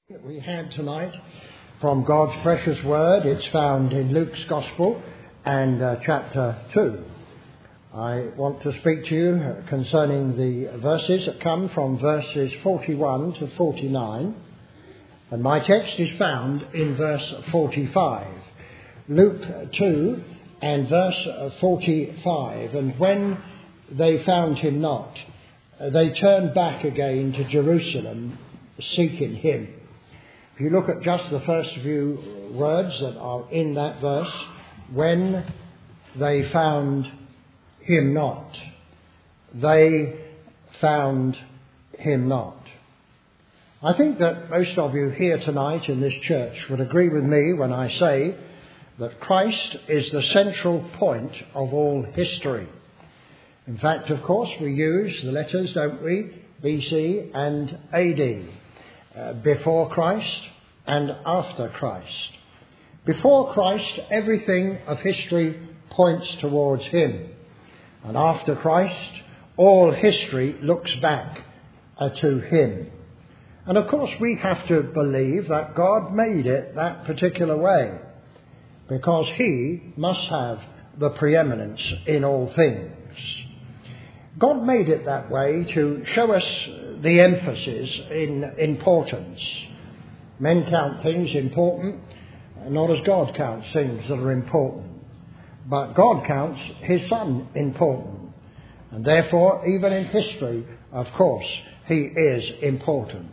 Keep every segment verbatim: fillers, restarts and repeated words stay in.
That we had tonight from God's precious word. It's found in Luke's Gospel and uh, chapter two. I want to speak to you concerning the verses that come from verses forty-one to forty-nine. And my text is found in verse forty-five. Luke two and verse forty-five. And when they found him not, they turned back again to Jerusalem, seeking him. If you look at just the first few words that are in that verse, when they found him not, they found him not. I think that most of you here tonight in this church would agree with me when I say that Christ is the central point of all history. In fact, of course, we use the letters, don't we, B C and A D. Uh, before Christ and after Christ. Before Christ, everything of history points towards him. And after Christ, all history looks back uh, to him. And of course, we have to believe that God made it that particular way, because he must have the preeminence in all things. God made it that way to show us the emphasis in importance. Men count things important, not as God counts things that are important. But God counts his Son important. And therefore, even in history, of course, he is important.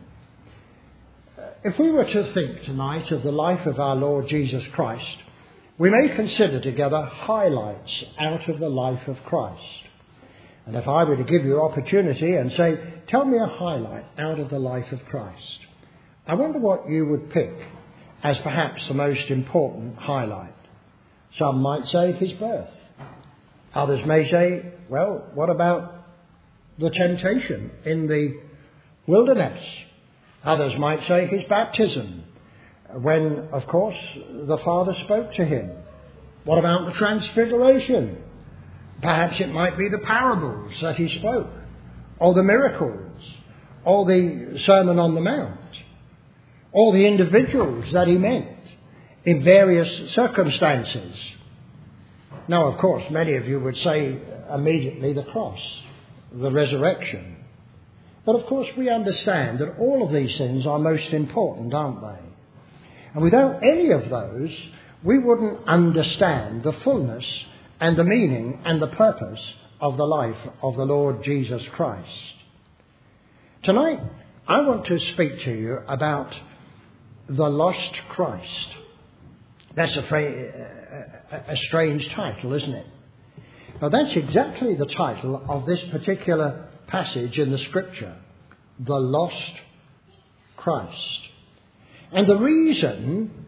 If we were to think tonight of the life of our Lord Jesus Christ, we may consider together highlights out of the life of Christ. And if I were to give you opportunity and say, tell me a highlight out of the life of Christ, I wonder what you would pick as perhaps the most important highlight. Some might say his birth. Others may say, well, what about the temptation in the wilderness? Others might say his baptism, when, of course, the Father spoke to him. What about the transfiguration? Perhaps it might be the parables that he spoke, or the miracles, or the Sermon on the Mount, or the individuals that he met in various circumstances. Now, of course, many of you would say immediately the cross, the resurrection. But of course, we understand that all of these things are most important, aren't they? And without any of those, we wouldn't understand the fullness and the meaning and the purpose of the life of the Lord Jesus Christ. Tonight, I want to speak to you about the lost Christ. That's a, fra- a strange title, isn't it? But that's exactly the title of this particular passage in the Scripture, the lost Christ. And the reason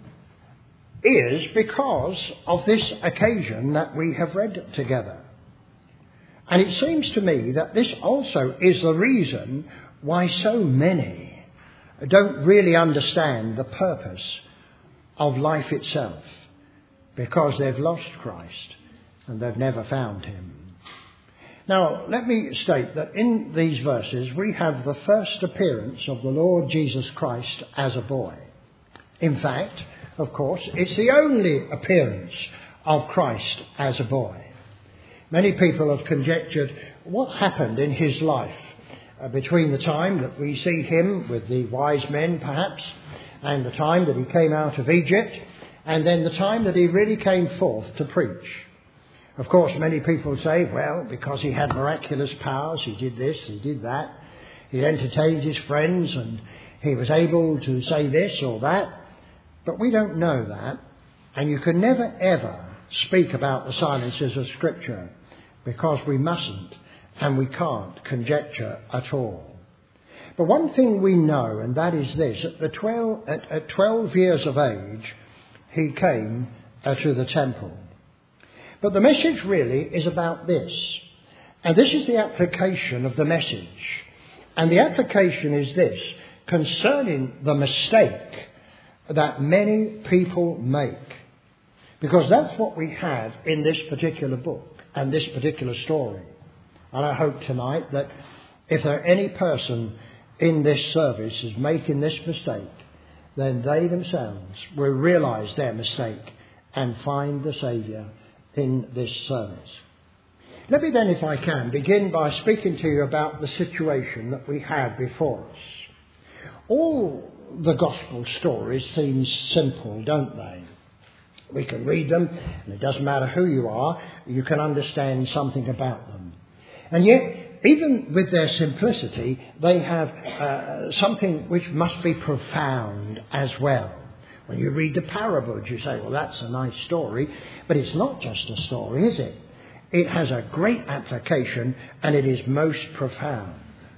is because of this occasion that we have read together. And it seems to me that this also is the reason why so many don't really understand the purpose of life itself, because they've lost Christ and they've never found him. Now, let me state that in these verses we have the first appearance of the Lord Jesus Christ as a boy. In fact, of course, it's the only appearance of Christ as a boy. Many people have conjectured what happened in his life uh, between the time that we see him with the wise men, perhaps, and the time that he came out of Egypt, and then the time that he really came forth to preach. Of course, many people say, well, because he had miraculous powers, he did this, he did that, he entertained his friends, and he was able to say this or that. But we don't know that, and you can never ever speak about the silences of Scripture, because we mustn't and we can't conjecture at all. But one thing we know, and that is this: at the twelve, at, at twelve years of age, he came uh, to the temple. But the message really is about this, and this is the application of the message, and the application is this: concerning the mistake that many people make. Because that's what we have in this particular book and this particular story. And I hope tonight that if there any person in this service is making this mistake, then they themselves will realise their mistake and find the Saviour in this service. Let me then, if I can, begin by speaking to you about the situation that we have before us. All the gospel stories seem simple, don't they? We can read them, and it doesn't matter who you are, you can understand something about them. And yet, even with their simplicity, they have uh, something which must be profound as well. When you read the parables, you say, well, that's a nice story, but it's not just a story, is it? It has a great application, and it is most profound.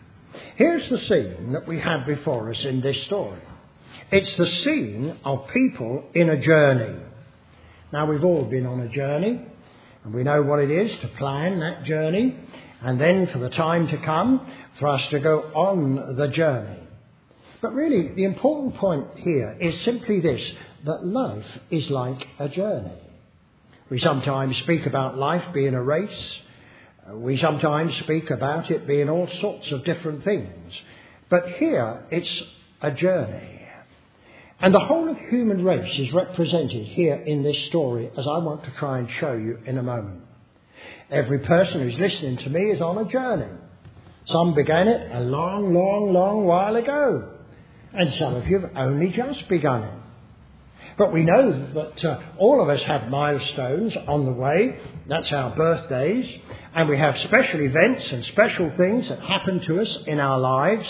Here's the scene that we have before us in this story. It's the scene of people in a journey. Now, we've all been on a journey, and we know what it is to plan that journey, and then for the time to come, for us to go on the journey. But really, the important point here is simply this, that life is like a journey. We sometimes speak about life being a race. We sometimes speak about it being all sorts of different things. But here, it's a journey. And the whole of the human race is represented here in this story, as I want to try and show you in a moment. Every person who's listening to me is on a journey. Some began it a long, long, long while ago. And some of you have only just begun it. But we know that uh, all of us have milestones on the way. That's our birthdays. And we have special events and special things that happen to us in our lives.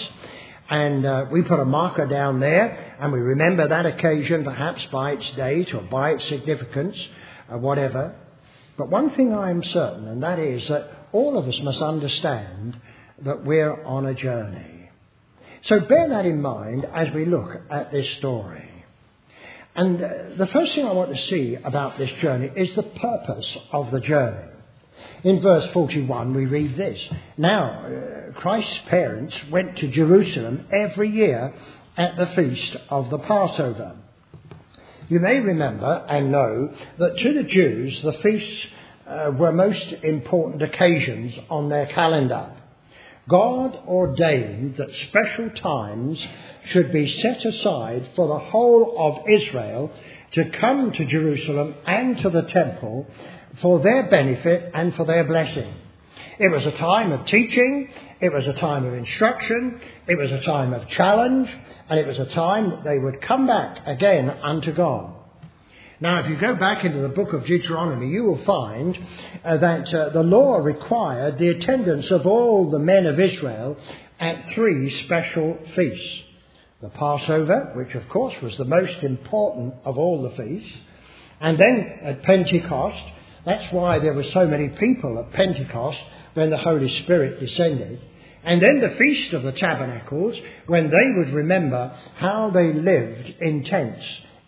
And uh, we put a marker down there, and we remember that occasion perhaps by its date or by its significance or whatever. But one thing I am certain, and that is that all of us must understand that we're on a journey. So bear that in mind as we look at this story. And uh, the first thing I want to see about this journey is the purpose of the journey. In verse forty-one we read this. Now, uh, Christ's parents went to Jerusalem every year at the feast of the Passover. You may remember and know that to the Jews the feasts uh, were most important occasions on their calendar. God ordained that special times should be set aside for the whole of Israel to come to Jerusalem and to the temple for their benefit and for their blessing. It was a time of teaching, it was a time of instruction, it was a time of challenge, and it was a time that they would come back again unto God. Now, if you go back into the book of Deuteronomy, you will find uh, that uh, the law required the attendance of all the men of Israel at three special feasts. The Passover, which of course was the most important of all the feasts, and then at Pentecost. That's why there were so many people at Pentecost when the Holy Spirit descended. And then the Feast of the Tabernacles, when they would remember how they lived in tents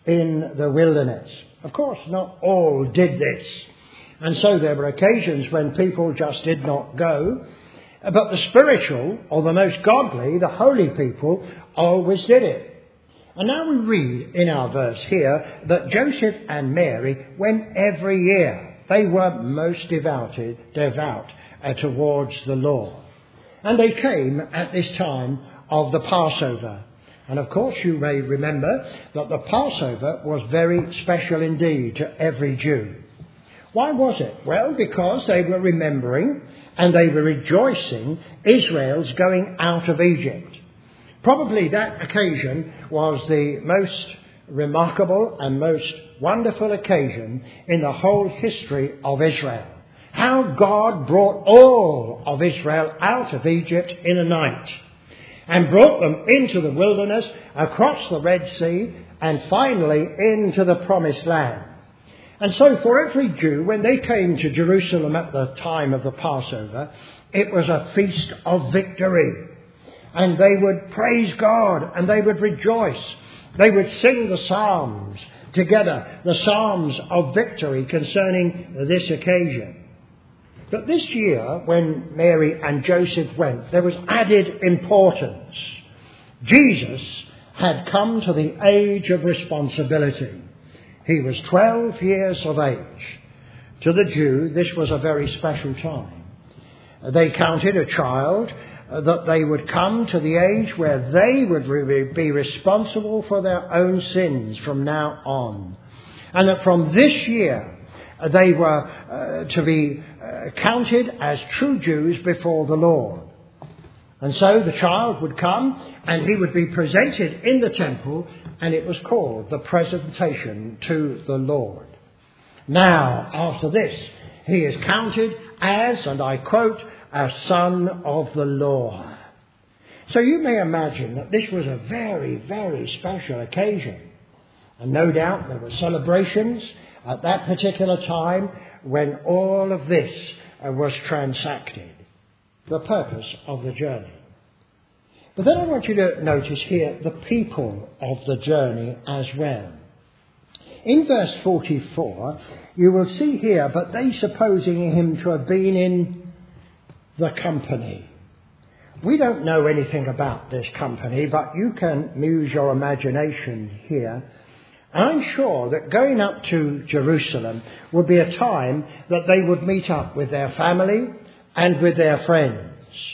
in the wilderness. Of course, not all did this. And so there were occasions when people just did not go. But the spiritual, or the most godly, the holy people, always did it. And now we read in our verse here that Joseph and Mary went every year. They were most devoted, devout uh, towards the law. And they came at this time of the Passover. And of course you may remember that the Passover was very special indeed to every Jew. Why was it? Well, because they were remembering and they were rejoicing Israel's going out of Egypt. Probably that occasion was the most remarkable and most wonderful occasion in the whole history of Israel. How God brought all of Israel out of Egypt in a night and brought them into the wilderness, across the Red Sea, and finally into the Promised Land. And so for every Jew, when they came to Jerusalem at the time of the Passover, it was a feast of victory. And they would praise God and they would rejoice. They would sing the psalms together, the psalms of victory concerning this occasion. But this year, when Mary and Joseph went, there was added importance. Jesus had come to the age of responsibility. He was twelve years of age. To the Jew, this was a very special time. They counted a child that they would come to the age where they would be responsible for their own sins from now on. And that from this year they were uh, to be uh, counted as true Jews before the Lord. And so the child would come and he would be presented in the temple, and it was called the presentation to the Lord. Now, after this, he is counted as, and I quote, a son of the law. So you may imagine that this was a very, very special occasion. And no doubt there were celebrations at that particular time when all of this was transacted. The purpose of the journey. But then I want you to notice here the people of the journey as well. In verse forty-four, you will see here, but they supposing him to have been in the company. We don't know anything about this company, but you can use your imagination here. And I'm sure that going up to Jerusalem would be a time that they would meet up with their family and with their friends.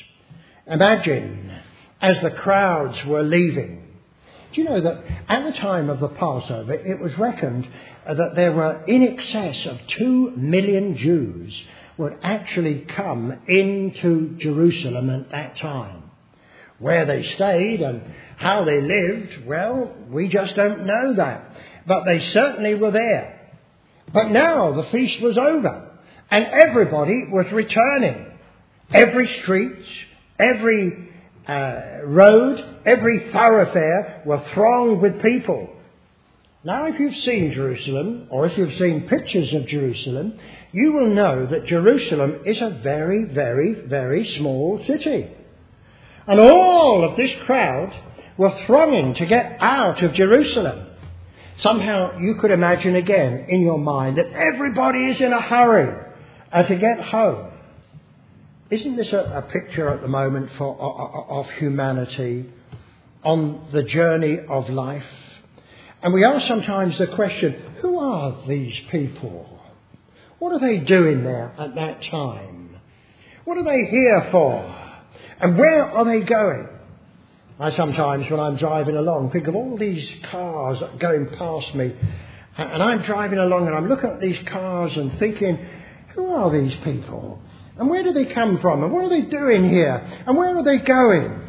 Imagine, as the crowds were leaving. Do you know that at the time of the Passover, it was reckoned that there were in excess of two million Jews would actually come into Jerusalem at that time. Where they stayed and how they lived, well, we just don't know that. But they certainly were there. But now the feast was over and everybody was returning. Every street, every uh, road, every thoroughfare were thronged with people. Now, if you've seen Jerusalem, or if you've seen pictures of Jerusalem, you will know that Jerusalem is a very, very, very small city. And all of this crowd were thronging to get out of Jerusalem. Somehow you could imagine again in your mind that everybody is in a hurry uh, to get home. Isn't this a, a picture at the moment for uh, of humanity on the journey of life? And we ask sometimes the question, who are these people? What are they doing there at that time? What are they here for? And where are they going? I sometimes, when I'm driving along, think of all these cars going past me. And I'm driving along and I'm looking at these cars and thinking, who are these people? And where do they come from? And what are they doing here? And where are they going?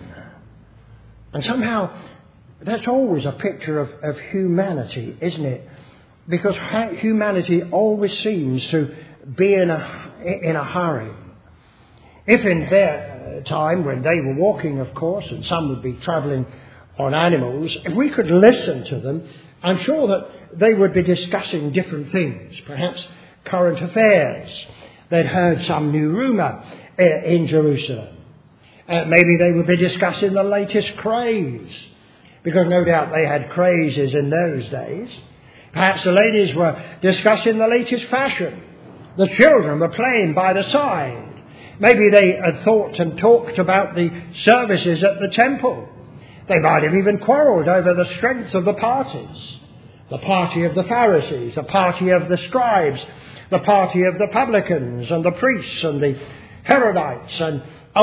And somehow, that's always a picture of, of humanity, isn't it? Because humanity always seems to be in a, in a hurry. If in their time, when they were walking, of course, and some would be travelling on animals, if we could listen to them, I'm sure that they would be discussing different things, perhaps current affairs. They'd heard some new rumour in Jerusalem. Uh, maybe they would be discussing the latest craze, because no doubt they had crazes in those days. Perhaps the ladies were discussing the latest fashion. The children were playing by the side. Maybe they had thought and talked about the services at the temple. They might have even quarrelled over the strength of the parties. The party of the Pharisees, the party of the scribes, the party of the publicans and the priests and the Herodites, and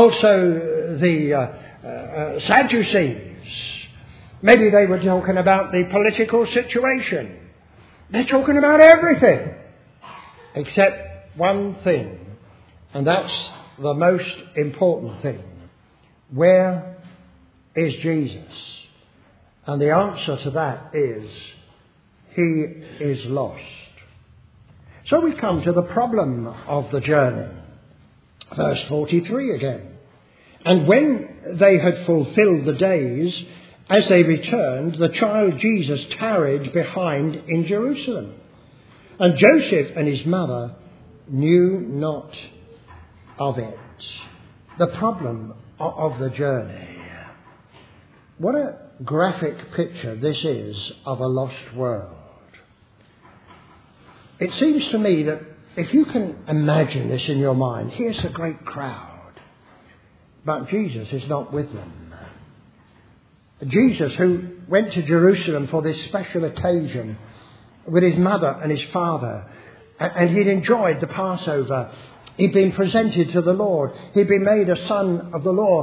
also the uh, uh, Sadducees. Maybe they were talking about the political situation. They're talking about everything except one thing, and that's the most important thing. Where is Jesus? And the answer to that is, he is lost. So we come to the problem of the journey. Verse forty-three again. And when they had fulfilled the days, as they returned, the child Jesus tarried behind in Jerusalem. And Joseph and his mother knew not of it. The problem of the journey. What a graphic picture this is of a lost world. It seems to me that if you can imagine this in your mind, here's a great crowd, but Jesus is not with them. Jesus, who went to Jerusalem for this special occasion with his mother and his father, and he'd enjoyed the Passover. He'd been presented to the Lord. He'd been made a son of the law.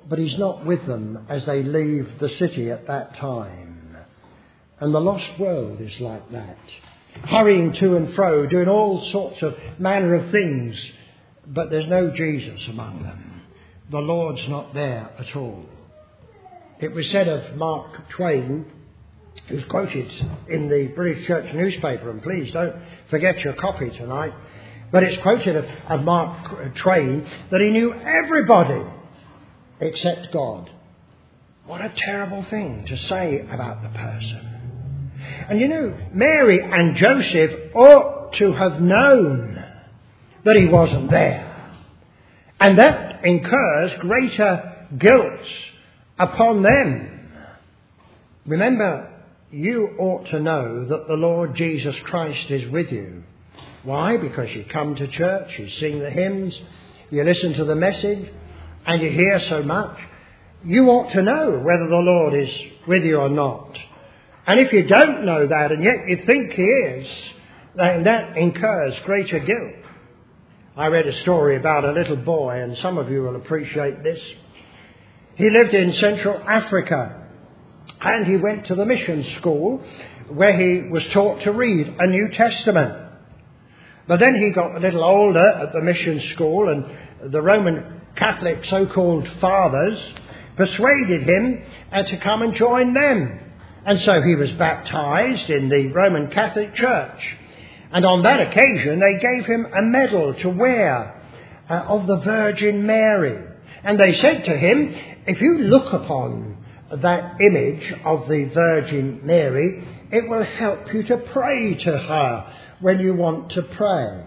but he's not with them as they leave the city at that time. And the lost world is like that, hurrying to and fro, doing all sorts of manner of things, but there's no Jesus among them. The Lord's not there at all. It was said of Mark Twain, who's quoted in the British Church newspaper, and please don't forget your copy tonight, but it's quoted of, of Mark Twain that he knew everybody except God. What a terrible thing to say about the person. And you know, Mary and Joseph ought to have known that he wasn't there. And that incurs greater guilt upon them. Remember, you ought to know that the Lord Jesus Christ is with you. Why? Because you come to church, you sing the hymns, you listen to the message, and you hear so much. You ought to know whether the Lord is with you or not. And if you don't know that, and yet you think he is, then that incurs greater guilt. I read a story about a little boy, and some of you will appreciate this. He lived in Central Africa, and he went to the mission school where he was taught to read a New Testament. But then he got a little older at the mission school, and the Roman Catholic so-called fathers persuaded him uh, to come and join them. And so he was baptized in the Roman Catholic Church. And on that occasion they gave him a medal to wear uh, of the Virgin Mary. And they said to him, if you look upon that image of the Virgin Mary, it will help you to pray to her when you want to pray.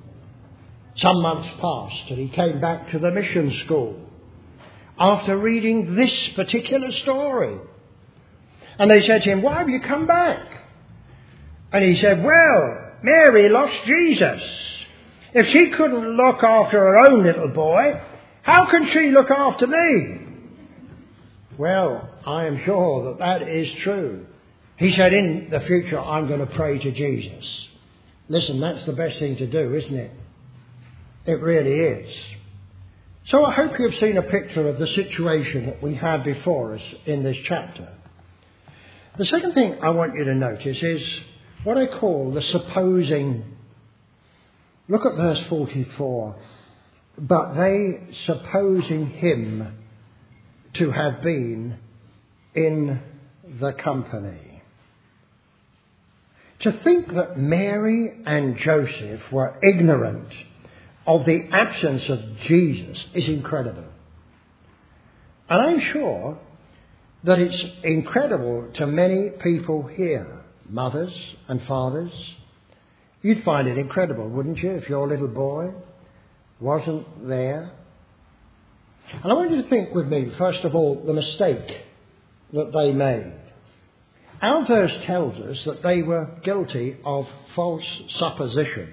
Some months passed and he came back to the mission school after reading this particular story. And they said to him, why have you come back? And he said, well, Mary lost Jesus. If she couldn't look after her own little boy, how can she look after me? Well, I am sure that that is true. He said, in the future, I'm going to pray to Jesus. Listen, that's the best thing to do, isn't it? It really is. So I hope you've seen a picture of the situation that we have before us in this chapter. The second thing I want you to notice is what I call the supposing. Look at verse forty-four. But they supposing him to have been in the company. To think that Mary and Joseph were ignorant of the absence of Jesus is incredible. And I'm sure that it's incredible to many people here, mothers and fathers. You'd find it incredible, wouldn't you, if your little boy wasn't there? And I want you to think with me, first of all, the mistake that they made. Our verse tells us that they were guilty of false supposition.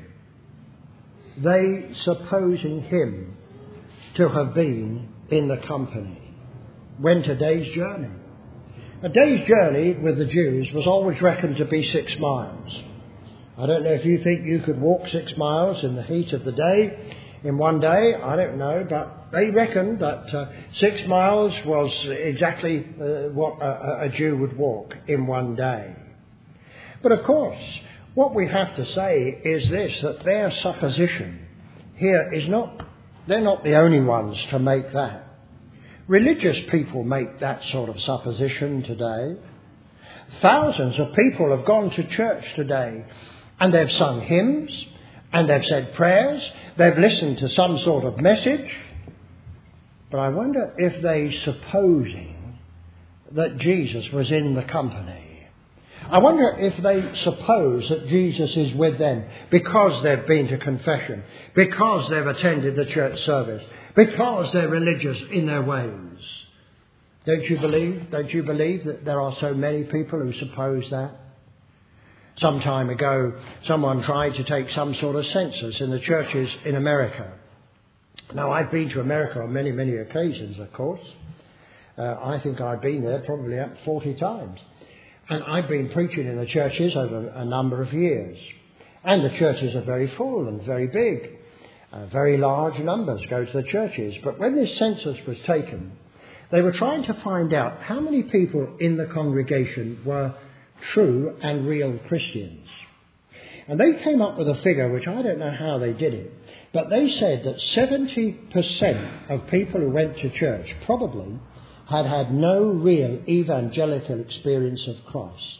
They supposing him to have been in the company. Went a day's journey. A day's journey with the Jews was always reckoned to be six miles. I don't know if you think you could walk six miles in the heat of the day in one day. I don't know, but they reckoned that uh, six miles was exactly uh, what a, a Jew would walk in one day. But of course, what we have to say is this, that their supposition here is not, they're not the only ones to make that. Religious people make that sort of supposition today. Thousands of people have gone to church today and they've sung hymns and they've said prayers. They've listened to some sort of message. But I wonder if they supposing that Jesus was in the company. I wonder if they suppose that Jesus is with them because they've been to confession, because they've attended the church service, because they're religious in their ways. Don't you believe? Don't you believe that there are so many people who suppose that? Some time ago, someone tried to take some sort of census in the churches in America. Now, I've been to America on many, many occasions, of course. Uh, I think I've been there probably up forty times. And I've been preaching in the churches over a number of years. And the churches are very full and very big. Uh, very large numbers go to the churches. But when this census was taken, they were trying to find out how many people in the congregation were true and real Christians. And they came up with a figure, which I don't know how they did it, but they said that seventy percent of people who went to church probably had had no real evangelical experience of Christ.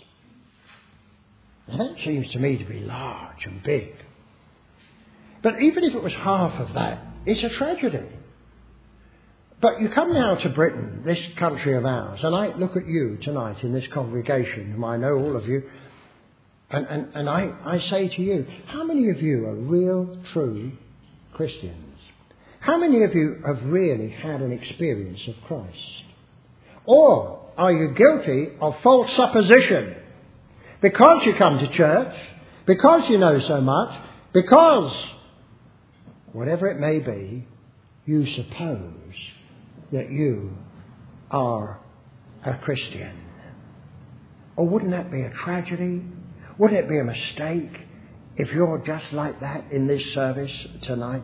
Now that seems to me to be large and big. But even if it was half of that, it's a tragedy. But you come now to Britain, this country of ours, and I look at you tonight in this congregation, whom I know all of you, and, and, and I, I say to you, how many of you are real, true Christians? How many of you have really had an experience of Christ? Or are you guilty of false supposition? Because you come to church, because you know so much, because, whatever it may be, you suppose that you are a Christian. Or wouldn't that be a tragedy? Wouldn't it be a mistake if you're just like that in this service tonight?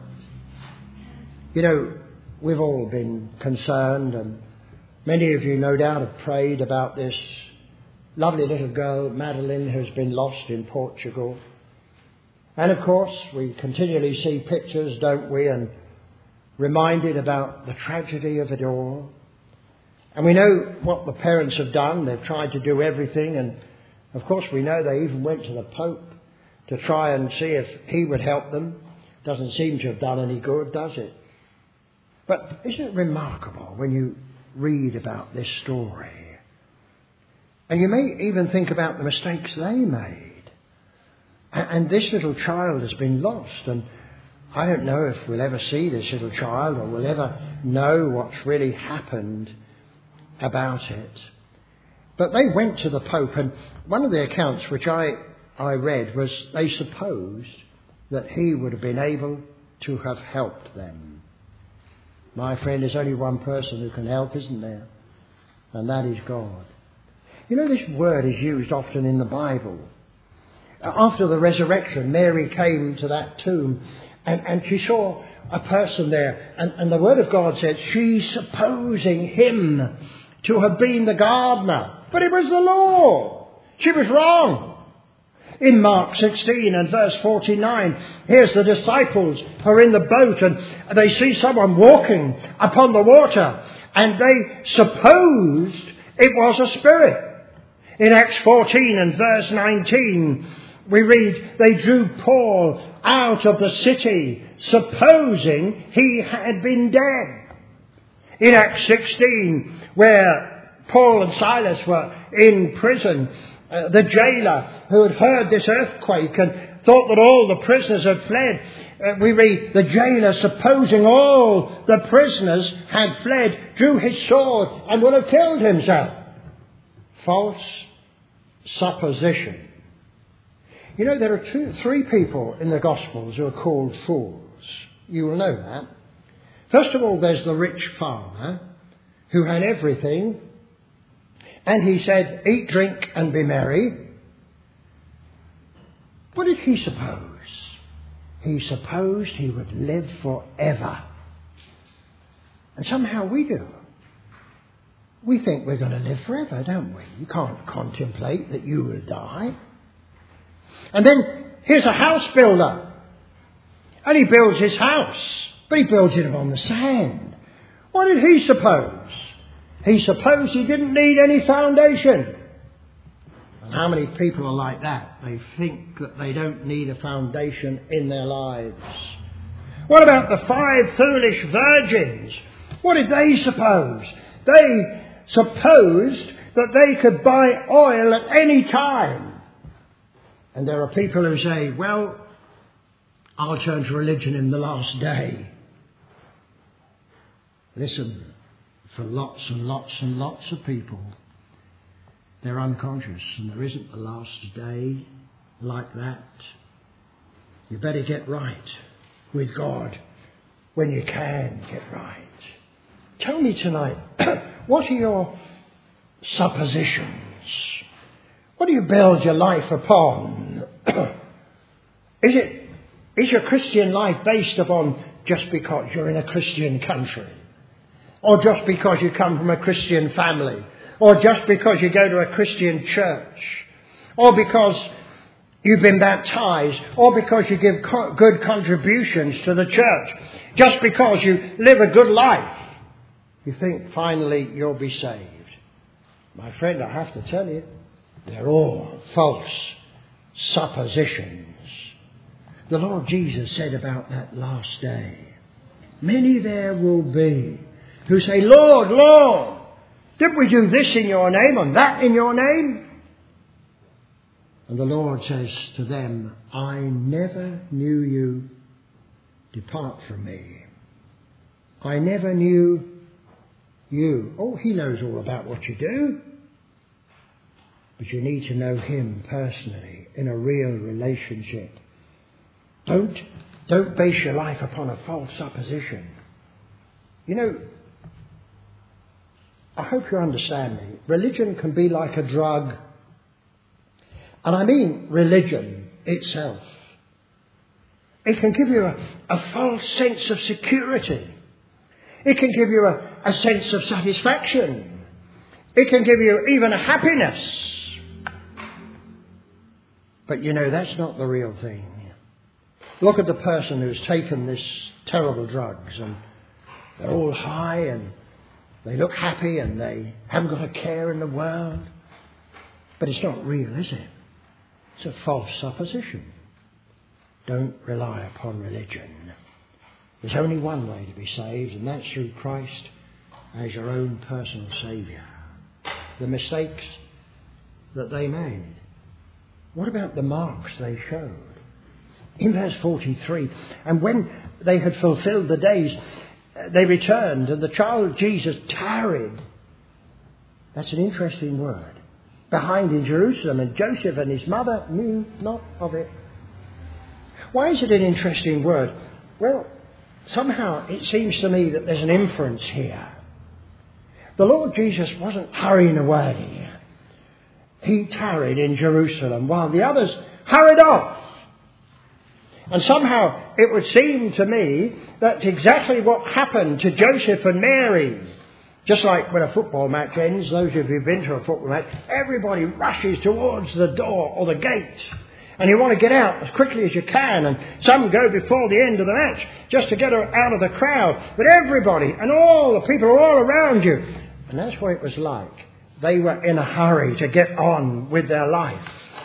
You know, we've all been concerned, and many of you no doubt have prayed about this lovely little girl, Madeline, who's been lost in Portugal. And of course, we continually see pictures, don't we, and reminded about the tragedy of it all. And we know what the parents have done. They've tried to do everything, and of course we know they even went to the Pope to try and see if he would help them. Doesn't seem to have done any good, does it? But isn't it remarkable when you read about this story? And you may even think about the mistakes they made. And this little child has been lost, and I don't know if we'll ever see this little child or we'll ever know what's really happened about it. But they went to the Pope, and one of the accounts which I, I read was they supposed that he would have been able to have helped them. My friend, there's only one person who can help, isn't there? And that is God. You know, this word is used often in the Bible. After the resurrection, Mary came to that tomb and, and she saw a person there. And, and the word of God said, she's supposing him to have been the gardener. But it was the Lord. She was wrong. In Mark sixteen and verse forty-nine, here's the disciples who are in the boat and they see someone walking upon the water. And they supposed it was a spirit. In Acts fourteen and verse nineteen, we read, they drew Paul out of the city, supposing he had been dead. In Acts sixteen, where Paul and Silas were in prison, uh, the jailer who had heard this earthquake and thought that all the prisoners had fled, uh, we read, the jailer, supposing all the prisoners had fled, drew his sword and would have killed himself. False supposition. You know, there are two, three people in the Gospels who are called fools. You will know that. First of all, there's the rich farmer who had everything, and he said, eat, drink, and be merry. What did he suppose? He supposed he would live forever. And somehow we do. We think we're going to live forever, don't we? You can't contemplate that you will die. And then here's a house builder. And he builds his house. But he builds it on the sand. What did he suppose? He supposed he didn't need any foundation. And how many people are like that? They think that they don't need a foundation in their lives. What about the five foolish virgins? What did they suppose? They supposed that they could buy oil at any time. And there are people who say, well, I'll turn to religion in the last day. Listen, for lots and lots and lots of people, they're unconscious, and there isn't a last day like that. You better get right with God when you can get right. Tell me tonight, what are your suppositions? What do you build your life upon? Is it, is your Christian life based upon just because you're in a Christian country? or just because you come from a Christian family, or just because you go to a Christian church, or because you've been baptized, or because you give co- good contributions to the church, just because you live a good life, you think finally you'll be saved. My friend, I have to tell you, they're all false suppositions. The Lord Jesus said about that last day, many there will be who say, Lord, Lord, did we do this in your name and that in your name? And the Lord says to them, I never knew you. Depart from me. I never knew you. Oh, he knows all about what you do. But you need to know him personally in a real relationship. Don't, don't base your life upon a false supposition. You know, I hope you understand me. Religion can be like a drug. And I mean religion itself. It can give you a, a false sense of security. It can give you a, a sense of satisfaction. It can give you even a happiness. But you know, that's not the real thing. Look at the person who's taken this terrible drugs and they're all high and they look happy and they haven't got a care in the world. But it's not real, is it? It's a false supposition. Don't rely upon religion. There's only one way to be saved, and that's through Christ as your own personal Saviour. The mistakes that they made. What about the marks they showed? In verse forty-three, and when they had fulfilled the days, they returned, and the child Jesus tarried. That's an interesting word. Behind in Jerusalem, and Joseph and his mother knew not of it. Why is it an interesting word? Well, somehow it seems to me that there's an inference here. The Lord Jesus wasn't hurrying away. He tarried in Jerusalem while the others hurried off. And somehow it would seem to me that's exactly what happened to Joseph and Mary. Just like when a football match ends, those of you who've been to a football match, everybody rushes towards the door or the gate. And you want to get out as quickly as you can. And some go before the end of the match just to get out of the crowd. But everybody and all the people are all around you. And that's what it was like. They were in a hurry to get on with their life.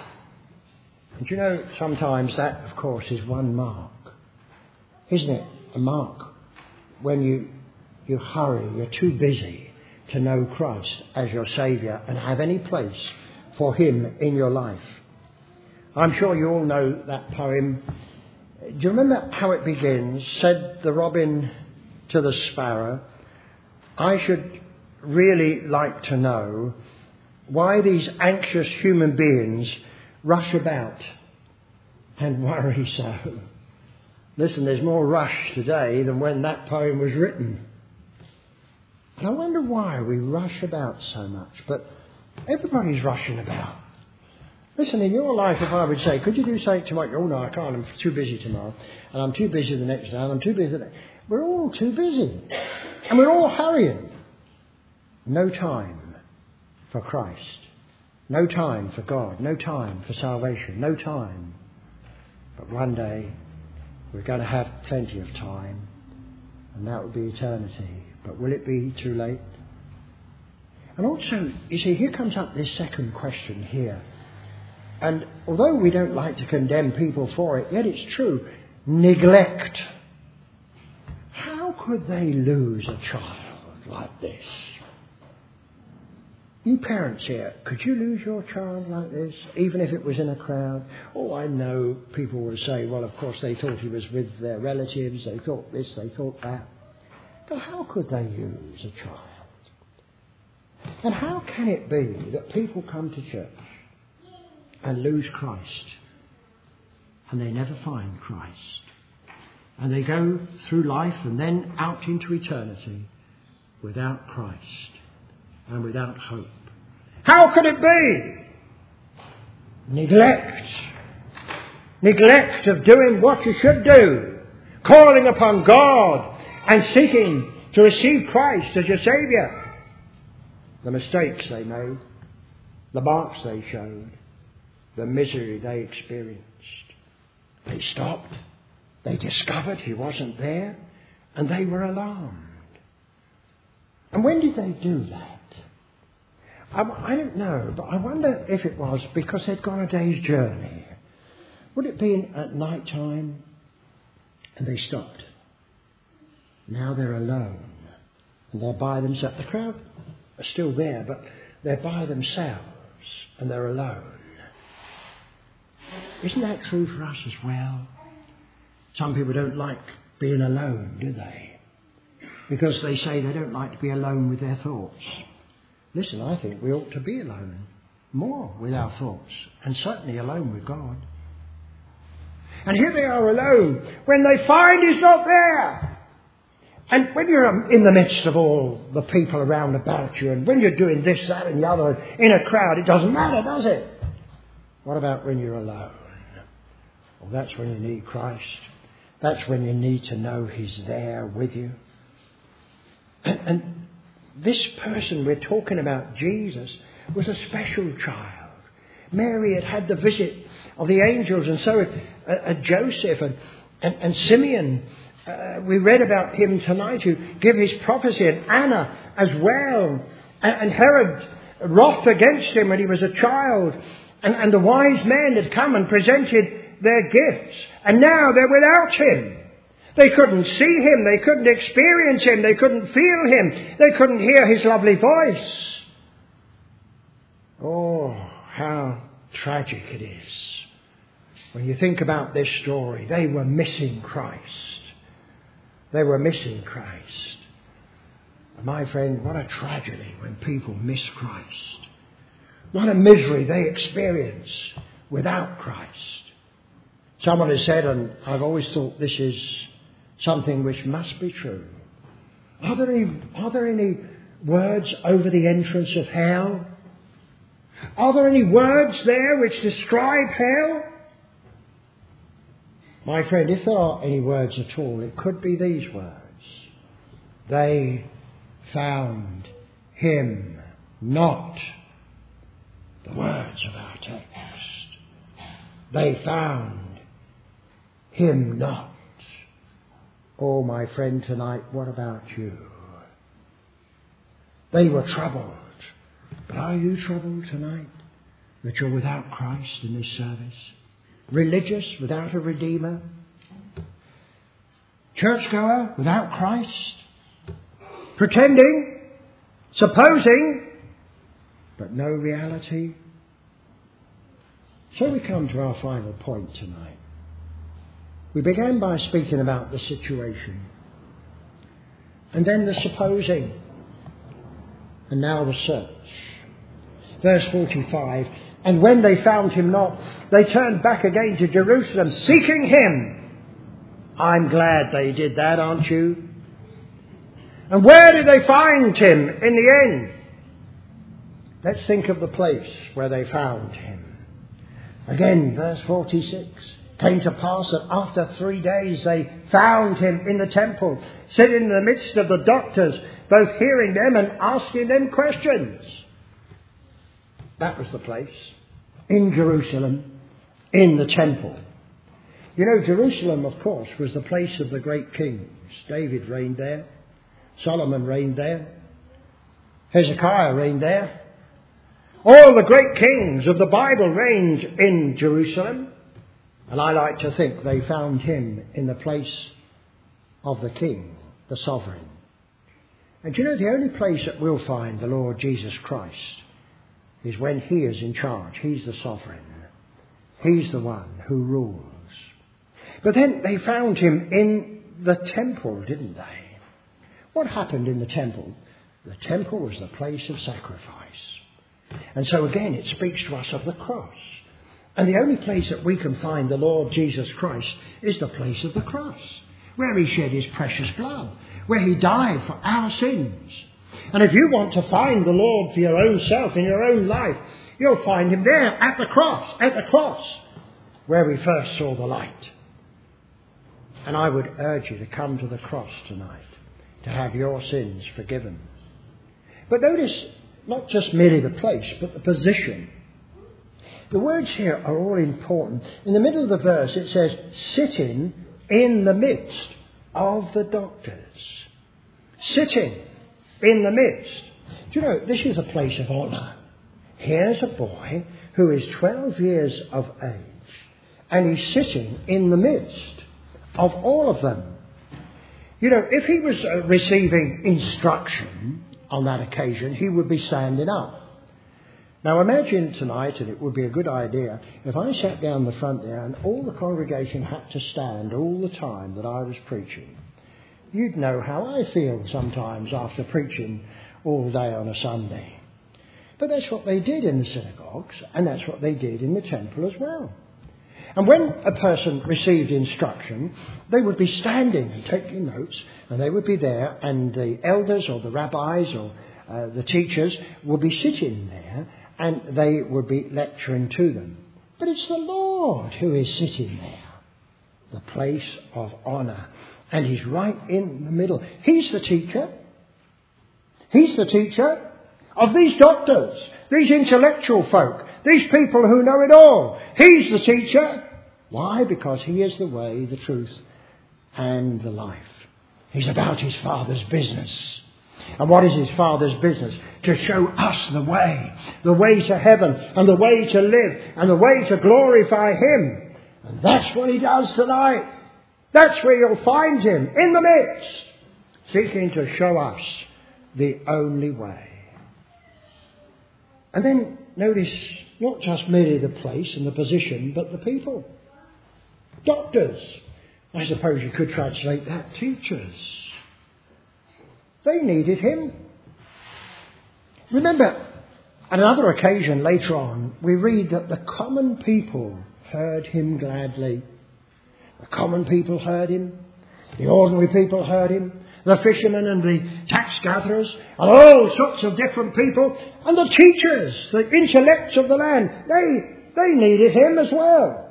And you know, sometimes that, of course, is one mark. Isn't it? A mark. When you, you hurry, you're too busy to know Christ as your Saviour and have any place for him in your life. I'm sure you all know that poem. Do you remember how it begins? Said the robin to the sparrow, I should really like to know why these anxious human beings rush about and worry so. Listen, there's more rush today than when that poem was written. And I wonder why we rush about so much. But everybody's rushing about. Listen, in your life, if I would say, could you do something tomorrow? Oh, no, I can't. I'm too busy tomorrow. And I'm too busy the next day. And I'm too busy. The... We're all too busy. And we're all hurrying. No time for Christ. No time for God. No time for salvation. No time. But one day, we're going to have plenty of time. And that will be eternity. But will it be too late? And also, you see, here comes up this second question here. And although we don't like to condemn people for it, yet it's true. Neglect. How could they lose a child like this? You parents here, could you lose your child like this, even if it was in a crowd? Oh, I know people will say, well, of course, they thought he was with their relatives. They thought this, they thought that. But how could they lose a child? And how can it be that people come to church and lose Christ, and they never find Christ, and they go through life and then out into eternity without Christ and without hope? How could it be? Neglect. Neglect of doing what you should do, calling upon God and seeking to receive Christ as your Saviour. The mistakes they made, the marks they showed, the misery they experienced. They stopped. They discovered he wasn't there, and they were alarmed. And when did they do that? I, I don't know, but I wonder if it was because they'd gone a day's journey. Would it be at night time? And they stopped. Now they're alone. And they're by themselves. The crowd are still there, but they're by themselves. And they're alone. Isn't that true for us as well? Some people don't like being alone, do they? Because they say they don't like to be alone with their thoughts. Listen, I think we ought to be alone more with our thoughts. And certainly alone with God. And here they are alone when they find he's not there. And when you're in the midst of all the people around about you, and when you're doing this, that and the other in a crowd, it doesn't matter, does it? What about when you're alone? Well, that's when you need Christ. That's when you need to know he's there with you. And, and this person we're talking about, Jesus, was a special child. Mary had had the visit of the angels, and so had uh, uh, Joseph and, and, and Simeon. Uh, we read about him tonight who give his prophecy, and Anna as well. And, and Herod wrath against him when he was a child. And, and the wise men had come and presented their gifts. And now they're without him. They couldn't see him. They couldn't experience him. They couldn't feel him. They couldn't hear his lovely voice. Oh, how tragic it is. When you think about this story, they were missing Christ. They were missing Christ. My friend, what a tragedy when people miss Christ. What a misery they experience without Christ. Someone has said, and I've always thought this is something which must be true. Are there any, are there any words over the entrance of hell? Are there any words there which describe hell? My friend, if there are any words at all, it could be these words. They found him not. The words of our text. They found him not. Oh, my friend, tonight, what about you? They were troubled. But are you troubled tonight that you're without Christ in this service? Religious without a Redeemer? Churchgoer without Christ? Pretending? Supposing? But no reality? So we come to our final point tonight. We began by speaking about the situation. And then the supposing. And now the search. Verse forty-five. And when they found him not, they turned back again to Jerusalem, seeking him. I'm glad they did that, aren't you? And where did they find him in the end? Let's think of the place where they found him. Again, verse forty-six. Came to pass that after three days they found him in the temple, sitting in the midst of the doctors, both hearing them and asking them questions. That was the place. In Jerusalem, in the temple. You know, Jerusalem, of course, was the place of the great kings. David reigned there. Solomon reigned there. Hezekiah reigned there. All the great kings of the Bible reigned in Jerusalem. And I like to think they found him in the place of the king, the sovereign. And you know, the only place that we'll find the Lord Jesus Christ is when he is in charge. He's the sovereign. He's the one who rules. But then they found him in the temple, didn't they? What happened in the temple? The temple was the place of sacrifice. And so again, it speaks to us of the cross. And the only place that we can find the Lord Jesus Christ is the place of the cross, where he shed his precious blood, where he died for our sins. And if you want to find the Lord for your own self, in your own life, you'll find him there at the cross, at the cross, where we first saw the light. And I would urge you to come to the cross tonight, to have your sins forgiven. But notice not just merely the place, but the position. The words here are all important. In the middle of the verse it says, sitting in the midst of the doctors. Sitting in the midst. Do you know, this is a place of honour. Here's a boy who is twelve years of age, and he's sitting in the midst of all of them. You know, if he was uh, receiving instruction on that occasion, he would be standing up. Now imagine tonight, and it would be a good idea, if I sat down the front there and all the congregation had to stand all the time that I was preaching. You'd know how I feel sometimes after preaching all day on a Sunday. But that's what they did in the synagogues, and that's what they did in the temple as well. And when a person received instruction, they would be standing and taking notes, and they would be there, and the elders or the rabbis or uh, the teachers would be sitting there, and they would be lecturing to them. But it's the Lord who is sitting there, the place of honour. And he's right in the middle. He's the teacher. He's the teacher of these doctors, these intellectual folk, these people who know it all. He's the teacher. Why? Because he is the way, the truth, and the life. He's about his Father's business. And what is his Father's business? To show us the way, the way to heaven, and the way to live, and the way to glorify him. And that's what he does tonight. That's where you'll find him, in the midst, seeking to show us the only way. And then notice not just merely the place and the position, but the people. Doctors. I suppose you could translate that. Teachers. They needed him. Remember, on another occasion later on, we read that the common people heard him gladly. The common people heard him. The ordinary people heard him. The fishermen and the tax gatherers and all sorts of different people. And the teachers, the intellects of the land, they, they needed him as well.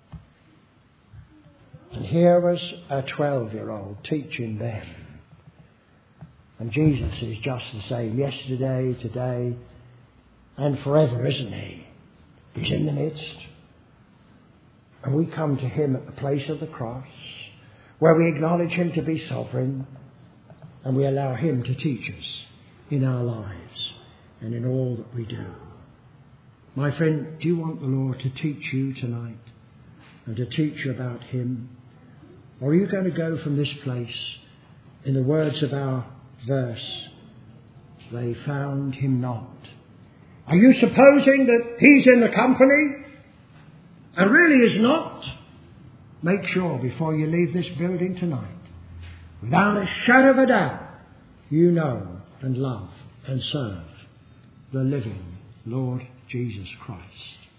And here was a twelve-year-old teaching them. And Jesus is just the same yesterday, today, and forever, isn't he? He's in the midst. And we come to him at the place of the cross, where we acknowledge him to be sovereign, and we allow him to teach us in our lives and in all that we do. My friend, do you want the Lord to teach you tonight and to teach you about him? Or are you going to go from this place, in the words of our verse, they found him not? Are you supposing that he's in the company and really is not? Make sure before you leave this building tonight, without a shadow of a doubt, you know and love and serve the living Lord Jesus Christ.